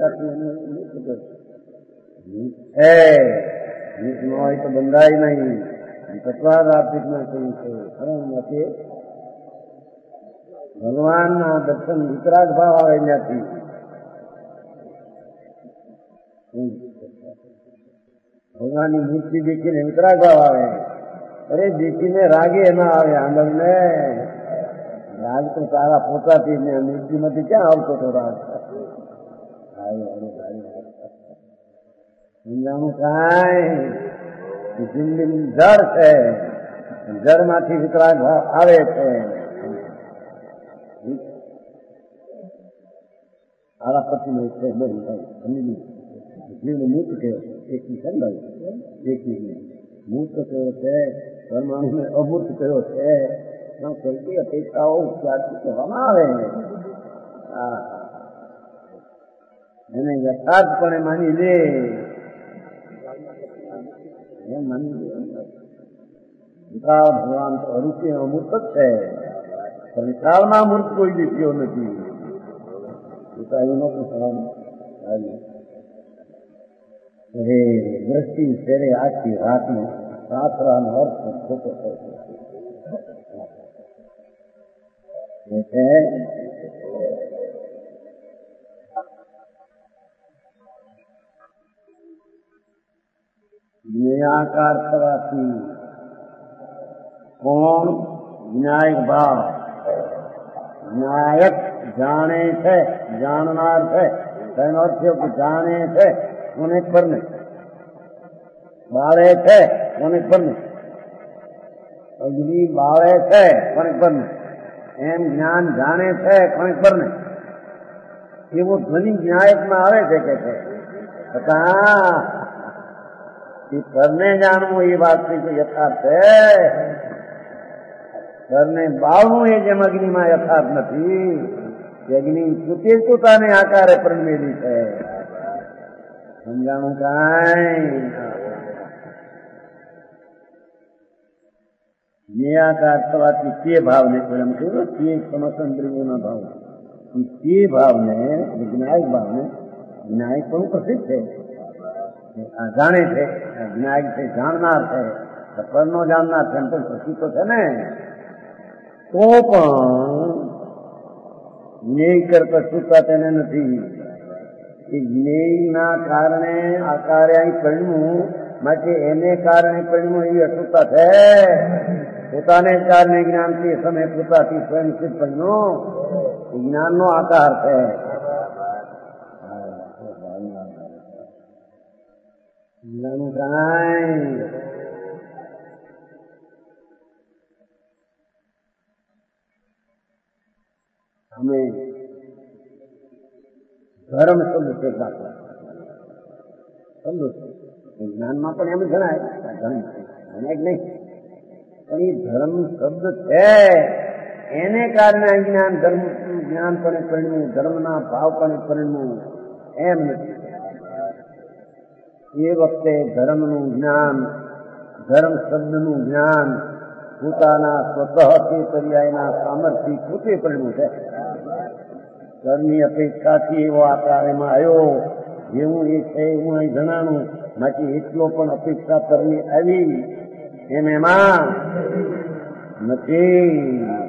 નિમિત્તમાં હોય તો બંધાય નહીં. તત્વાદ આર્થિકમાં કહ્યું છે નથી ભગવાનના દર્શન વિતરાગ ભાવ આવે ત્યાંથી. ભગવાનની મૂર્તિ દેખીને વિતરાગ ભાવ આવે. અરે દેખીને રાગે ના આવે આંગળને. રાગ તો તારા પોતાથી ને મૂર્તિમાંથી ક્યાં આવતો હતો રાગ? સમજાણું કાંઈ જિંદગી જળ છે, જળમાંથી વિતરાગ ભાવ આવે છે. આરા પતિનો છે બધું થાય. જીવને મૂર્ત કયો એકની છે ને એકની મૂર્ત કયો છે, પરમાણુને અમૂર્ત કયો છે. કઈ અપેક્ષાઓ ત્યારથી કહેવામાં આવે. એને યથાર્થપણે માની લે એ માની લે. વિશાળ ભગવાન તો અરૂપી અમૂર્ત જ છે, પણ વિશાળમાં મૂર્ત કોઈ દીખ્યો નથી. એનો પણ હવે દ્રષ્ટિ ફેરે આખી રાતનો શાસ્ત્રાનો અર્થ ખોટો છે. જ્ઞેયાકાર થવાથી કોણ? જ્ઞાયક ભાવ. જ્ઞાયક જાણે છે, જાણનાર છે. તેનો અર્થ થયો કે જાણે છે કોને પરને, બાળે છે કોને પરને, અગ્નિ બાળે છે કોને પરને, એમ જ્ઞાન જાણે છે કોને પરને. એવો ધ્વનિ ન્યાયકમાં આવે છે કે છે ઘરને જાણવું એ વાસ્તવિક યથાર્થ છે. ઘરને બાળવું એ જેમ અગ્નિમાં યથાર્થ નથી. અગ્નિ પોતે પોતાને આકારે પરણેલી છે. સમજાણું કાંઈ? નિયાકાર થવાથી તે ભાવને એમ કહ્યું તે સમસંદ્રિયોના ભાવ તે ભાવને જ્ઞાયક ભાવને જ્ઞાયક પણ પ્રસિદ્ધ છે. આ જાણે છે, જ્ઞાયક છે, જાણનાર છે, પરનો જાણનાર છે, એમ પણ પ્રસિદ્ધ તો છે ને. તો પણ જ્ઞેય કરતા સુતા તેને નથી. એ જ્ઞેયના કારણે આકારે અહીં પરિણવું માટે એને કારણે પરિણવું એવી અશુતા છે. પોતાને જ કારણે જ્ઞાનથી સમય પોતાથી સ્વયં સિદ્ધ પરિણવું એ જ્ઞાનનો આકાર છે. જ્ઞાનું કાંઈ અમે ધર્મ શબ્દ છે દાખલા સમજો જ્ઞાનમાં પણ એમ જણાય ધર્મ જણાય જ નહીં, પણ એ ધર્મ શબ્દ છે એને કારણે જ્ઞાન ધર્મ જ્ઞાન પણ પરિણવું, ધર્મના ભાવ પણ પરિણવું એમ નથી. એ વખતે ધર્મનું જ્ઞાન, ધર્મ શબ્દનું જ્ઞાન પોતાના સ્વતઃથી પર્યાયના સામર્થ્ય પોતે પરિણવું છે. ઘરની અપેક્ષાથી એવો આકાર એમાં આવ્યો, જેવું એ છે એવું અહીં જણાનું, બાકી એટલો પણ અપેક્ષા કરની આવી એમ એમાં નથી.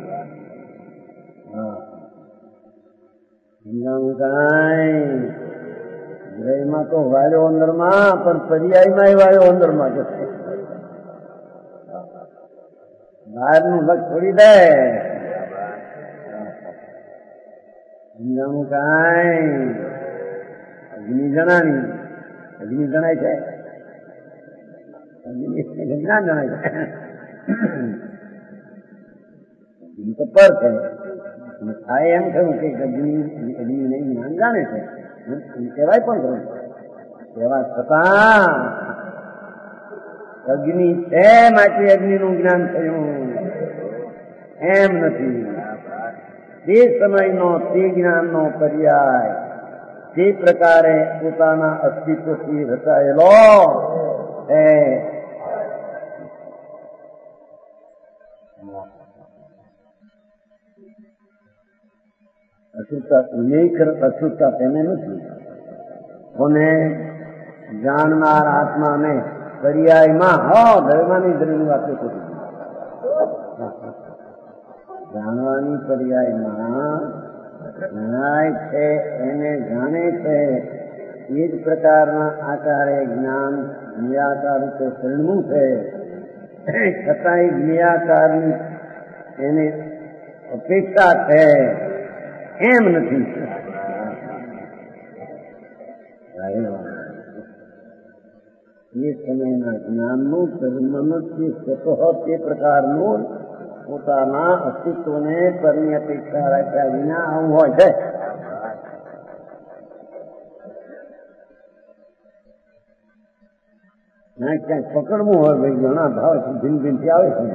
સમજાણું કાંઈ? ગ્રહમાં તો વાળ્યો અંદરમાં, પણ પર્યાયમાં વાળ્યો અંદરમાં જશે. બહારનું લક્ષ છોડી દે. સમજાણું કાંઈ? અગ્નિ જણાની અગ્નિ જણાય છે, અગ્નિ જ્ઞાન જણાય છે. અગ્નિ તો પર છે. થાય એમ થયું કે અગ્નિ અગ્નિ નહીં જ્ઞાન જાણે છે કહેવાય પણ ખરું. એવા છતાં અગ્નિ છે માટે અગ્નિનું જ્ઞાન થયું એમ નથી. તે સમયનો તે જ્ઞાનનો પર્યાય તે પ્રકારે પોતાના અસ્તિત્વથી રચાયેલો એ અશુદ્ધતા અશુદ્ધતા તેને નથી. કોને? જાણનાર આત્માને પર્યાયમાં હો ધર્માની ધર્મની વાતો કરી જાણવાની પર્યાયમાં જણાય છે એને જાણે છે એ જ પ્રકારના આકારે જ્ઞાન જ્ઞેયાકાર રૂપે પરિણવું છે. છતાંય જ્ઞેયાકારની એને અપેક્ષા છે એમ નથી. એ સમયના જ્ઞાનનું ધર્મથી સ્વતઃ તે પ્રકારનું પોતાના અસ્તિત્વને પરની અપેક્ષા રાખ્યા વિના આવું હોય છે. ના ક્યાંક પકડવું હોય ભાઈ ઘણા ભાવ ભીન ભીનથી આવે છે.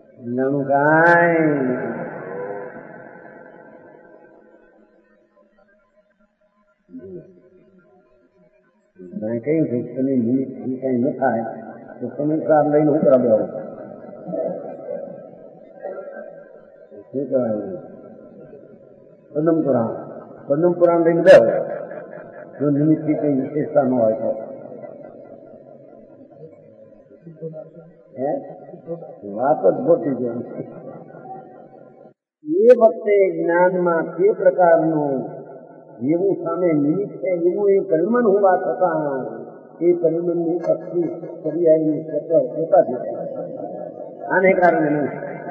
જાણું કાંઈ મેં કહ્યું કે તમે નિમિત્ત કઈ ન થાય તો સમયસાર લઈને હું કરવા દેવું શું કહેવાય પદમ પુરાણ પદમ પુરાણ લઈને દેવું જો નિમિત્તની કઈ વિશેષતા ન હોય તો વાત જ ખોટી છે. એ વખતે જ્ઞાનમાં તે પ્રકારનું એવું સામે નિમિત્ત છે એવું એ પરિમણ હોવા છતાં એ પરિમણની શક્તિ પર્યાયની સતત હોતા જ આને કારણે નહીં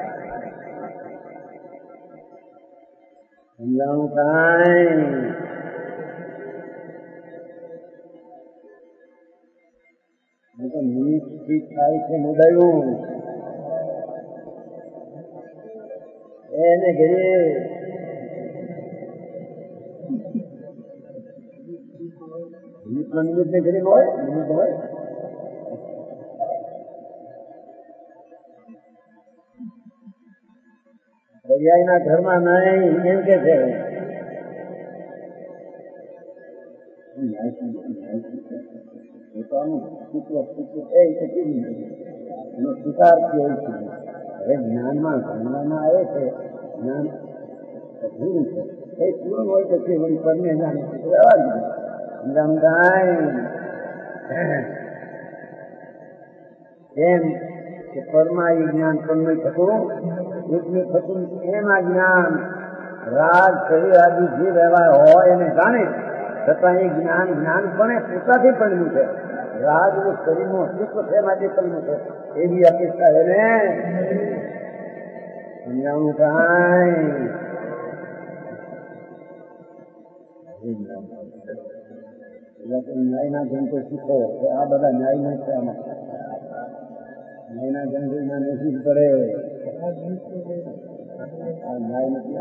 સમજાણું કાંઈ તો નિમિત્તથી થાય છે મોડાયું એને ઘરે નિમિત્ત ને ઘરે હોય નિમિત્ત હોય પર્યાયના ઘરમાં નહીં એમ કે છે પોતાનું સ્વીકાર થયો છે. હવે જ્ઞાનમાં જાણવામાં આવે છે જ્ઞાન અધૂરું છે એ પૂર્ણ હોય તો વળી પરને જાણે રહેવા દીધું સમજાણું કાંઈ એમ કે પરમાં એ જ્ઞાન પરનું થતું એકનું થતું એમ આ જ્ઞાન રાગ શરીર આદિ જે વ્યવહાર હોય એને જાણે છતાં એ જ્ઞાન જ્ઞાનપણે પોતાથી પડેલું છે. રાગ નું શરીરનું અસ્તિત્વ છે માટે પડેલું છે એવી અપેક્ષા એને સમજાણું કાંઈ ન્યાયના ગ્રંથો શીખો કે આ બધા ન્યાય નહીં છે આમાં ન્યાયના ગ્રંથો નસીબ પડે આ ન્યાય નથી.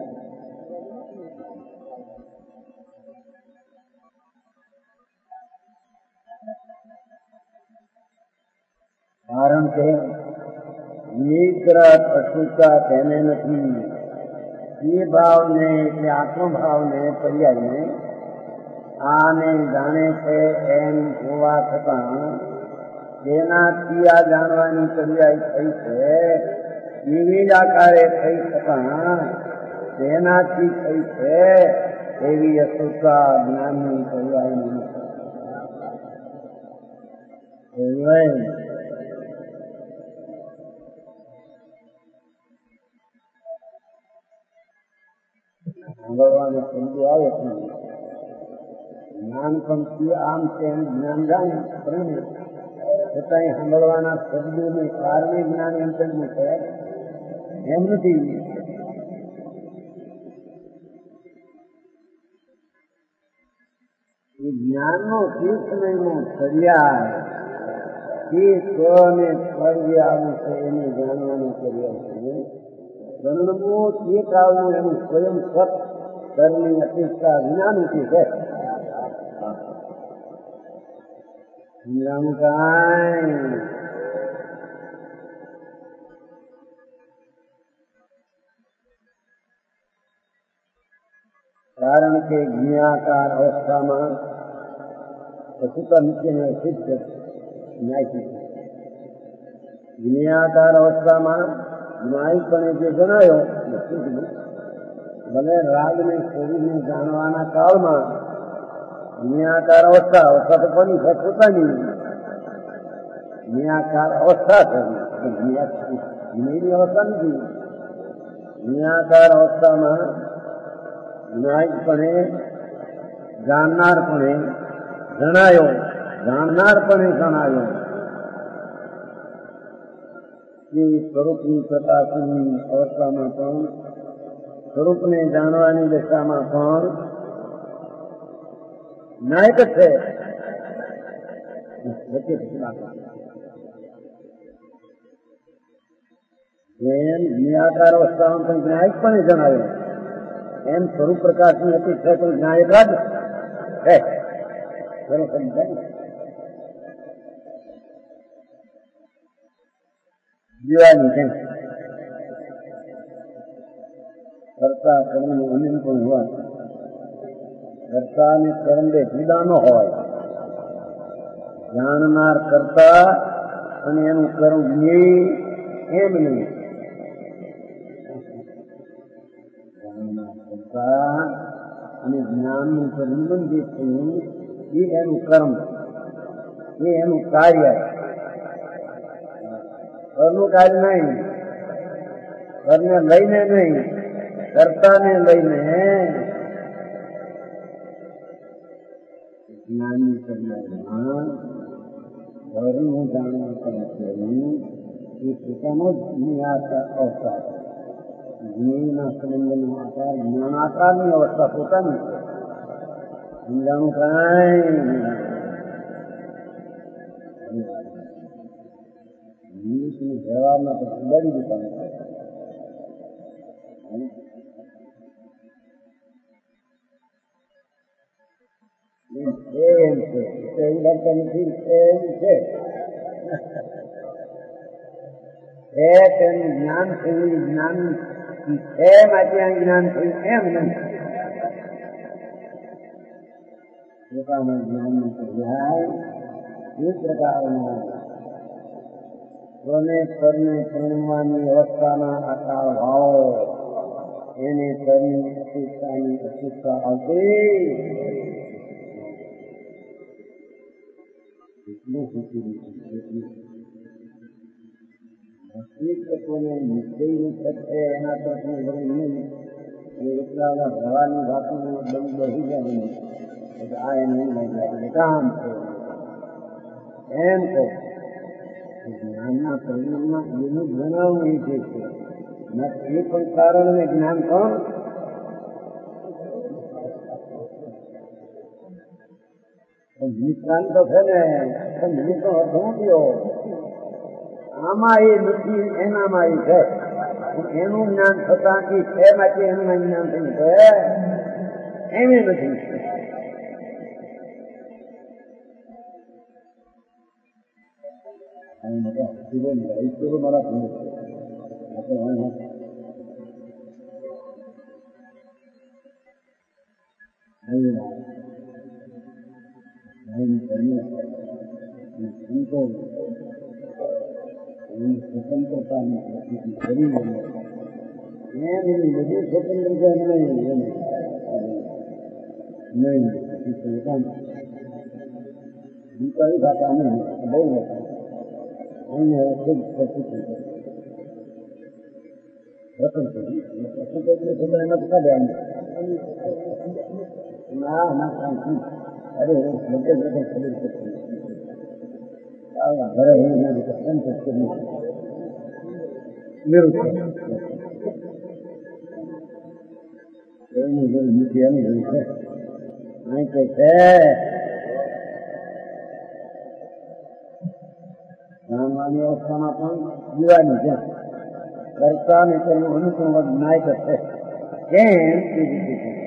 કારણ કે નિગ્રહ અશુદ્ધતા તેને નથી એ ભાવને એટલે આત્મભાવને પર્યાયને આને જાણે છે એમ હોવા છતાં તેનાથી આ જાણવાની પર્યાય થઈ છે એવી જ આકારે થઈ છતાં તેનાથી થઈ છે એવી અશુદ્ધતા જ્ઞાનની પર્યાય નથી. સાંભળવાનો શબ્દો આવે છે જ્ઞાનપંથી આમ છે એમ જ્ઞાન જાણે પ્રણે છતાં સાંભળવાના શબ્દોને કારણે જ્ઞાન એમ કર્યું છે એમ નથી. એ જ્ઞાનનો તીર્થમયનો પર્યાય એ સ્વને ફળ જે આવું છે એને જાણવાનો પર્યાય છે. વર્ણવો તે કાળનું એનું સ્વયં સત કરની અપેક્ષા વિનાનું છે. સમજાણું કાંઈ કારણ કે જ્ઞાકાર અવસ્થામાં પશુતા નીચેનો સિદ્ધ ન્યાય સિદ્ધ જ્ઞાકાર અવસ્થામાં ન્યાયપણે જે જણાયો ભલે રાગને શરીરને જાણવાના કાળમાં જ્ઞાકાર અવસ્થા અવસ્થા તો કોની છે પોતાની જ્ઞાકાર અવસ્થા છે જ્ઞેયની અવસ્થા નથી. જ્ઞાકાર અવસ્થામાં ન્યાયપણે જાણનારપણે જણાયો જાણનારપણે જણાયો એ સ્વરૂપની પ્રકાશની અવસ્થામાં પણ સ્વરૂપને જાણવાની દશામાં પણ નાયક છે. એમ જ્ઞાકાર અવસ્થામાં પણ જ્ઞાયક પણ જણાવ્યો એમ સ્વરૂપ પ્રકાશની અપેક્ષા તો જ્ઞાયક જ છે. જીવાની છે કરતા કર્મનું અનંત પણ હોવા કરતા અને કર્મ બે જુદા ન હોય. જાણનાર કરતા અને એનું કર્મ જ્ઞેય એમ નહીં. જાણનાર કરતા અને જ્ઞાનનું સંબંધિત થયું એ એનું કર્મ, એ એનું કાર્ય. ઘરનું કાર્ય નહીં, ઘરને લઈને નહીં, કર્તાને લઈને. જ્ઞાની કરનારમાં ઘરનું જાણવું કરવું એ પોતાનો જ જ્ઞાતા અવતાર. જ્ઞેયના સંબંધનો આકાર જ્ઞાન આકારની અવસ્થા પોતાની છે. સમજાણું કાંઈ ઇંગ્લિશની વ્યવહારમાં તો બળી દીધા એમ છે એવું લાગતા નથી. એમ છે એ તેનું જ્ઞાન થયું, જ્ઞાન છે માટે આ જ્ઞાન થયું એમ નહીં. પોતાના જ્ઞાનનો પર્યાય એ પ્રકારનો સ્વને પરને પરણવાની અવસ્થાના આકાર ભાવો એને પરની અપેક્ષાની અપેક્ષા આવતી. એટલું શીખી તત્વોને નિશ્ચયનું છે એના તત્વો વડે નહીં. એટલા ભવાની વાતોનો દમ બહી જાય નહીં. આ એમ નહીં લાગે કામ છે એમ કહો. જ્ઞાનના પરિણામમાં એનું જણાવવું એ છે. એ પણ કારણ અને જ્ઞાન પણ નિષ્ણાંત તો છે ને, પણ તો અર્થ થયો આમાં એ નથી, એનામાં એ છે. એનું જ્ઞાન થતા છે માટે એનું જ્ઞાન થયું છે એમ નથી. મારા સ્વતંત્રતાની પ્રતિતિ કરી એમ એની બધી સ્વતંત્રતા નહીં નહીં દીપાવી ખાતા નહીં બહુ હતા. અહીંયા ખૂબ પ્રતિતિ ના ના કાંઈ અરે મોટે મોટે ખબર પડતી ઘરે જાણવાની અવસ્થામાં પણ જીવાની છે. કરતા ને તેનું અનુસંધાન નાયક છે. કેમ એ રીતે